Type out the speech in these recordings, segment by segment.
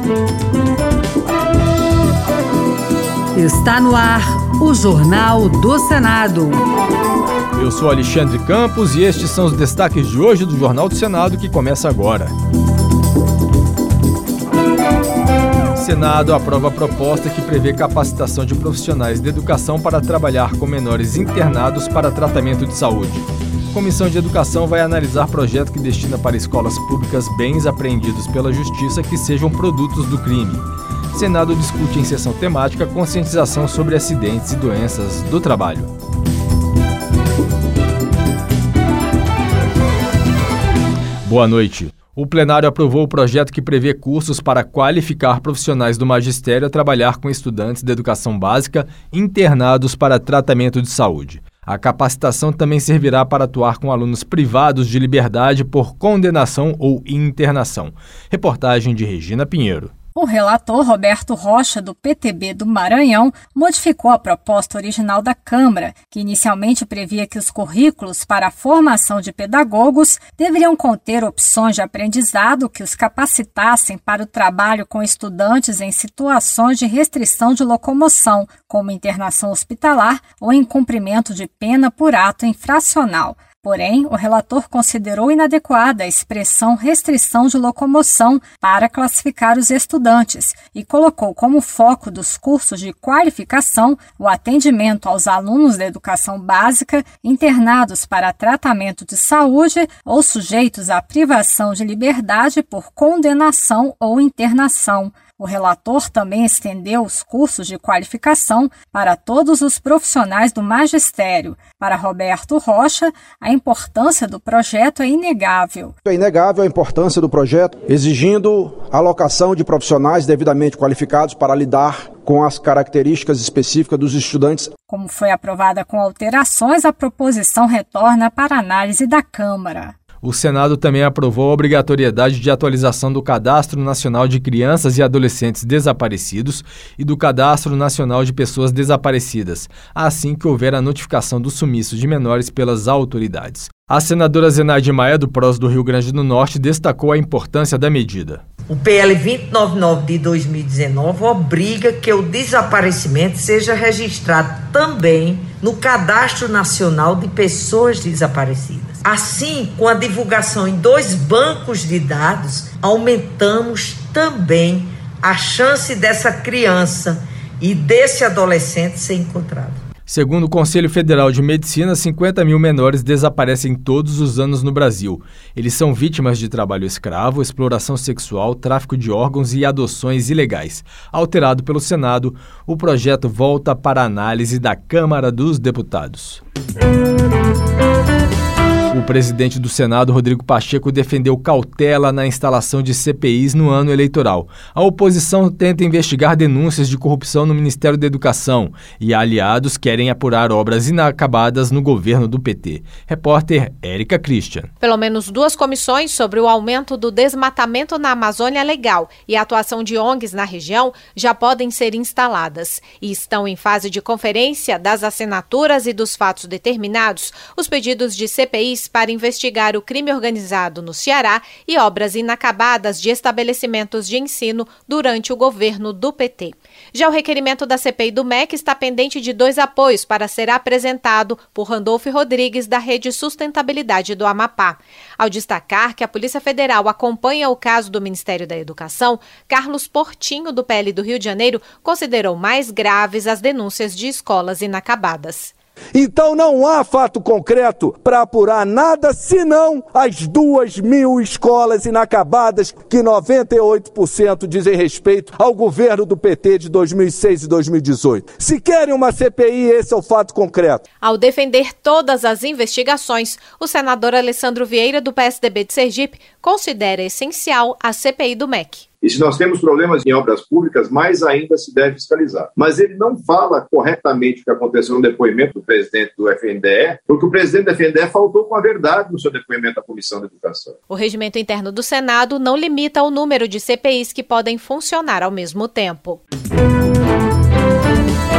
Está no ar o Jornal do Senado. Eu sou Alexandre Campos e estes são os destaques de hoje do Jornal do Senado, que começa agora. O Senado aprova a proposta que prevê capacitação de profissionais de educação para trabalhar com menores internados para tratamento de saúde. A Comissão de Educação vai analisar projeto que destina para escolas públicas bens apreendidos pela Justiça que sejam produtos do crime. O Senado discute em sessão temática conscientização sobre acidentes e doenças do trabalho. Boa noite. O plenário aprovou o projeto que prevê cursos para qualificar profissionais do magistério a trabalhar com estudantes de educação básica internados para tratamento de saúde. A capacitação também servirá para atuar com alunos privados de liberdade por condenação ou internação. Reportagem de Regina Pinheiro. O relator Roberto Rocha, do PTB do Maranhão, modificou a proposta original da Câmara, que inicialmente previa que os currículos para a formação de pedagogos deveriam conter opções de aprendizado que os capacitassem para o trabalho com estudantes em situações de restrição de locomoção, como internação hospitalar ou em cumprimento de pena por ato infracional. Porém, o relator considerou inadequada a expressão restrição de locomoção para classificar os estudantes e colocou como foco dos cursos de qualificação o atendimento aos alunos da educação básica internados para tratamento de saúde ou sujeitos à privação de liberdade por condenação ou internação. O relator também estendeu os cursos de qualificação para todos os profissionais do magistério. Para Roberto Rocha, a importância do projeto é inegável. É inegável a importância do projeto, exigindo a alocação de profissionais devidamente qualificados para lidar com as características específicas dos estudantes. Como foi aprovada com alterações, a proposição retorna para análise da Câmara. O Senado também aprovou a obrigatoriedade de atualização do Cadastro Nacional de Crianças e Adolescentes Desaparecidos e do Cadastro Nacional de Pessoas Desaparecidas, assim que houver a notificação do sumiço de menores pelas autoridades. A senadora Zenaide Maia, do PROS do Rio Grande do Norte, destacou a importância da medida. O PL 299 de 2019 obriga que o desaparecimento seja registrado também no Cadastro Nacional de Pessoas Desaparecidas. Assim, com a divulgação em 2 bancos de dados, aumentamos também a chance dessa criança e desse adolescente ser encontrado. Segundo o Conselho Federal de Medicina, 50 mil menores desaparecem todos os anos no Brasil. Eles são vítimas de trabalho escravo, exploração sexual, tráfico de órgãos e adoções ilegais. Alterado pelo Senado, o projeto volta para a análise da Câmara dos Deputados. O presidente do Senado, Rodrigo Pacheco, defendeu cautela na instalação de CPIs no ano eleitoral. A oposição tenta investigar denúncias de corrupção no Ministério da Educação e aliados querem apurar obras inacabadas no governo do PT. Repórter Érica Christian. Pelo menos 2 comissões sobre o aumento do desmatamento na Amazônia Legal e a atuação de ONGs na região já podem ser instaladas e estão em fase de conferência das assinaturas e dos fatos determinados os pedidos de CPIs para investigar o crime organizado no Ceará e obras inacabadas de estabelecimentos de ensino durante o governo do PT. Já o requerimento da CPI do MEC está pendente de 2 apoios para ser apresentado por Randolfo Rodrigues, da Rede Sustentabilidade do Amapá. Ao destacar que a Polícia Federal acompanha o caso do Ministério da Educação, Carlos Portinho, do PL do Rio de Janeiro, considerou mais graves as denúncias de escolas inacabadas. Então não há fato concreto para apurar nada, senão as 2.000 escolas inacabadas que 98% dizem respeito ao governo do PT de 2006 e 2018. Se querem uma CPI, esse é o fato concreto. Ao defender todas as investigações, o senador Alessandro Vieira, do PSDB de Sergipe, considera essencial a CPI do MEC. E se nós temos problemas em obras públicas, mais ainda se deve fiscalizar. Mas ele não fala corretamente o que aconteceu no depoimento do presidente do FNDE, porque o presidente do FNDE faltou com a verdade no seu depoimento à Comissão de Educação. O regimento interno do Senado não limita o número de CPIs que podem funcionar ao mesmo tempo.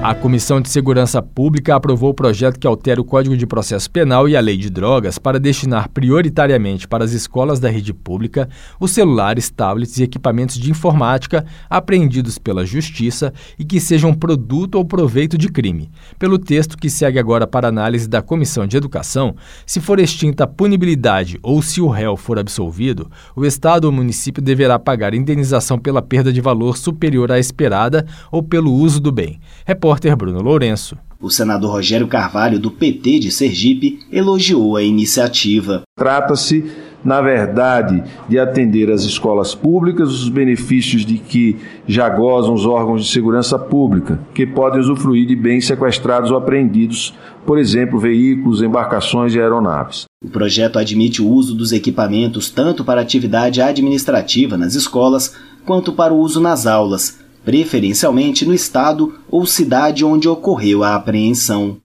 A Comissão de Segurança Pública aprovou o projeto que altera o Código de Processo Penal e a Lei de Drogas para destinar prioritariamente para as escolas da rede pública os celulares, tablets e equipamentos de informática apreendidos pela Justiça e que sejam produto ou proveito de crime. Pelo texto que segue agora para análise da Comissão de Educação, se for extinta a punibilidade ou se o réu for absolvido, o Estado ou município deverá pagar indenização pela perda de valor superior à esperada ou pelo uso do bem. Repórter Bruno Lourenço. O senador Rogério Carvalho, do PT de Sergipe, elogiou a iniciativa. Trata-se, na verdade, de atender às escolas públicas os benefícios de que já gozam os órgãos de segurança pública, que podem usufruir de bens sequestrados ou apreendidos, por exemplo, veículos, embarcações e aeronaves. O projeto admite o uso dos equipamentos tanto para atividade administrativa nas escolas, quanto para o uso nas aulas, preferencialmente no estado ou cidade onde ocorreu a apreensão.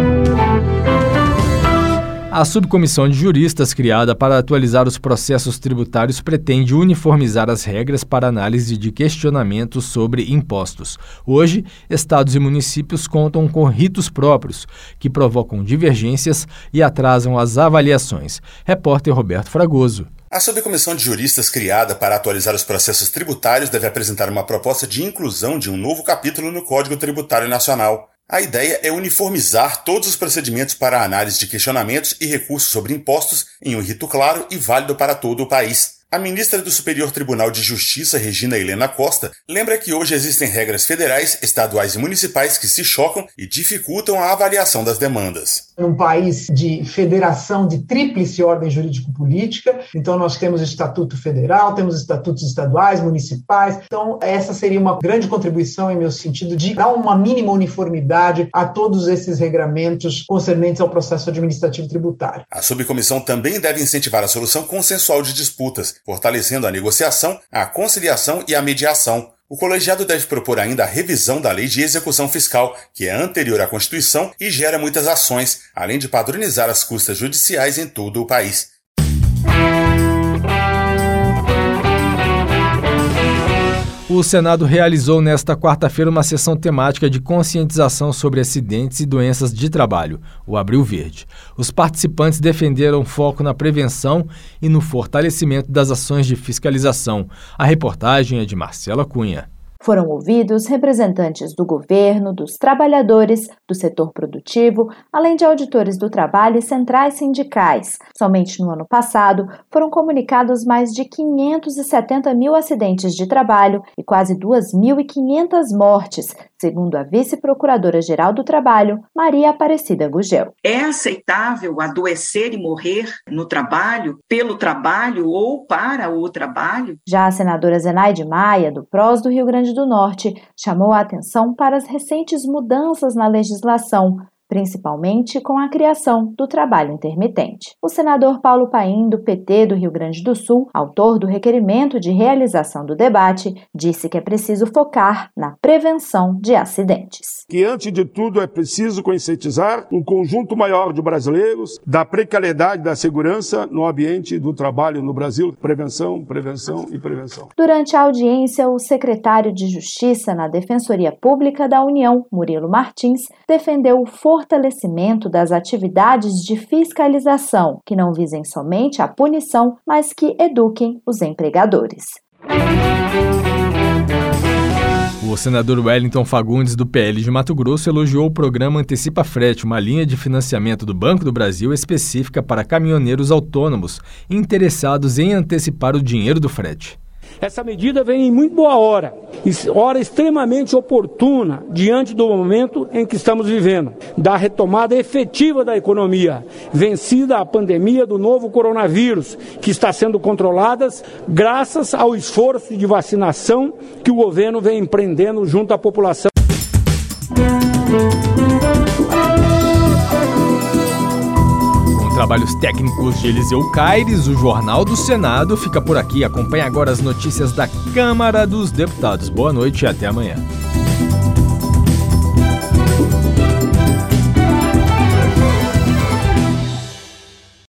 A subcomissão de juristas criada para atualizar os processos tributários pretende uniformizar as regras para análise de questionamentos sobre impostos. Hoje, estados e municípios contam com ritos próprios, que provocam divergências e atrasam as avaliações. Repórter Roberto Fragoso. A subcomissão de juristas criada para atualizar os processos tributários deve apresentar uma proposta de inclusão de um novo capítulo no Código Tributário Nacional. A ideia é uniformizar todos os procedimentos para a análise de questionamentos e recursos sobre impostos em um rito claro e válido para todo o país. A ministra do Superior Tribunal de Justiça, Regina Helena Costa, lembra que hoje existem regras federais, estaduais e municipais que se chocam e dificultam a avaliação das demandas. Num país de federação de tríplice ordem jurídico-política, então nós temos Estatuto Federal, temos estatutos estaduais, municipais, então essa seria uma grande contribuição em meu sentido de dar uma mínima uniformidade a todos esses regramentos concernentes ao processo administrativo tributário. A subcomissão também deve incentivar a solução consensual de disputas, fortalecendo a negociação, a conciliação e a mediação. O colegiado deve propor ainda a revisão da Lei de Execução Fiscal, que é anterior à Constituição e gera muitas ações, além de padronizar as custas judiciais em todo o país. O Senado realizou nesta quarta-feira uma sessão temática de conscientização sobre acidentes e doenças de trabalho, o Abril Verde. Os participantes defenderam foco na prevenção e no fortalecimento das ações de fiscalização. A reportagem é de Marcela Cunha. Foram ouvidos representantes do governo, dos trabalhadores, do setor produtivo, além de auditores do trabalho e centrais sindicais. Somente no ano passado, foram comunicados mais de 570 mil acidentes de trabalho e quase 2.500 mortes, segundo a vice-procuradora-geral do Trabalho, Maria Aparecida Gugel. É aceitável adoecer e morrer no trabalho, pelo trabalho ou para o trabalho? Já a senadora Zenaide Maia, do PROS do Rio Grande do Norte, chamou a atenção para as recentes mudanças na legislação, principalmente com a criação do trabalho intermitente. O senador Paulo Paim, do PT do Rio Grande do Sul, autor do requerimento de realização do debate, disse que é preciso focar na prevenção de acidentes. Que, antes de tudo, é preciso conscientizar um conjunto maior de brasileiros da precariedade da segurança no ambiente do trabalho no Brasil. Prevenção, prevenção e prevenção. Durante a audiência, o secretário de Justiça na Defensoria Pública da União, Murilo Martins, defendeu o fortalecimento das atividades de fiscalização, que não visem somente a punição, mas que eduquem os empregadores. O senador Wellington Fagundes, do PL de Mato Grosso, elogiou o programa Antecipa Frete, uma linha de financiamento do Banco do Brasil específica para caminhoneiros autônomos interessados em antecipar o dinheiro do frete. Essa medida vem em muito boa hora extremamente oportuna diante do momento em que estamos vivendo, da retomada efetiva da economia, vencida a pandemia do novo coronavírus, que está sendo controlada graças ao esforço de vacinação que o governo vem empreendendo junto à população. Trabalhos técnicos de Eliseu Caires, o Jornal do Senado fica por aqui. Acompanhe agora as notícias da Câmara dos Deputados. Boa noite e até amanhã.